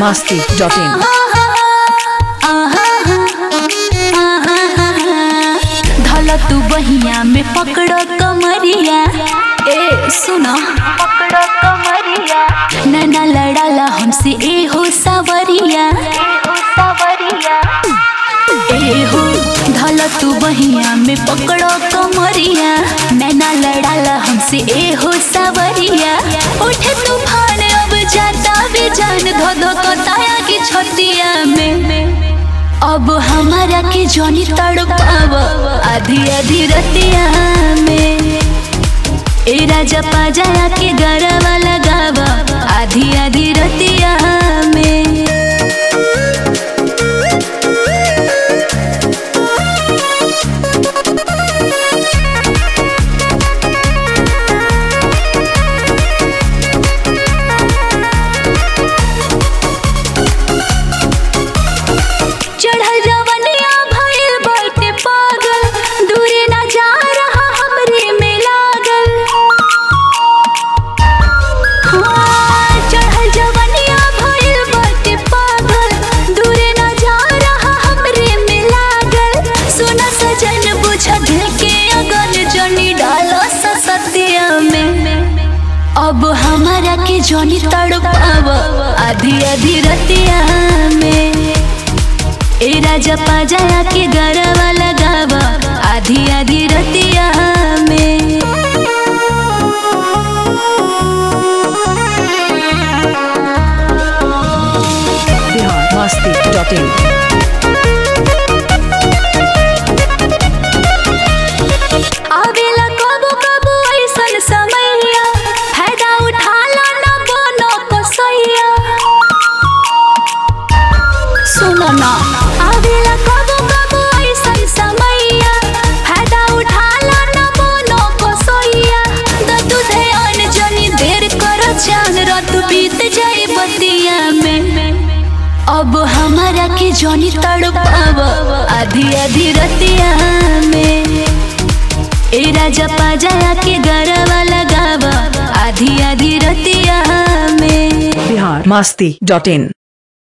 biharmasti.in धला तू बहिया में पकड़ो कमरिया, ए सुना पकड़ो कमरिया, नैना लड़ाला हमसे ए हो सावरिया, ए हो धला तू बहिया में पकड़ो कमरिया, नैना लड़ाला हमसे ए हो सावरिया। उठे तूफान अब जाता भी जान धो धो कताया की छतिया में, अब हमारा के जोनी तड़पाव आधी आधी रतिया में, ए राजा पाजाया के गरवा लगावा आधी आधी रतिया में। चढ़ल जवनिया भइल बाटे पागल, दूरे ना जा रहा हमरे में लागल। हाँ, चढ़ल जवनिया भइल बाटे पागल, दूरे ना जा रहा हमरे में लागल। सुना सजन बुझा दिल के अगन जनी डालो सतिया में, अब हमारा के जनी तड़पाव आधी आधी रतिया में, ए राजा पाजाया के गरवा लगावा आधी आधी रतिया में। biharmasti.in आवेला कबो कबो ऐसन समैया, फायदा उठाला ना बनो कसैया। सुनो ना आवेला कबो कबो ऐसन समैया, फायदा उठाला ना बनो कसैया। दतु ध्यान जनी देर कर जान रात बीत जाए बतिया में, अब हमारा के जनी तड़पाव आधी आधी रतिया में, ए राजा पाजाया के गरवा लगावा आधी आधी रतिया में। biharmasti.in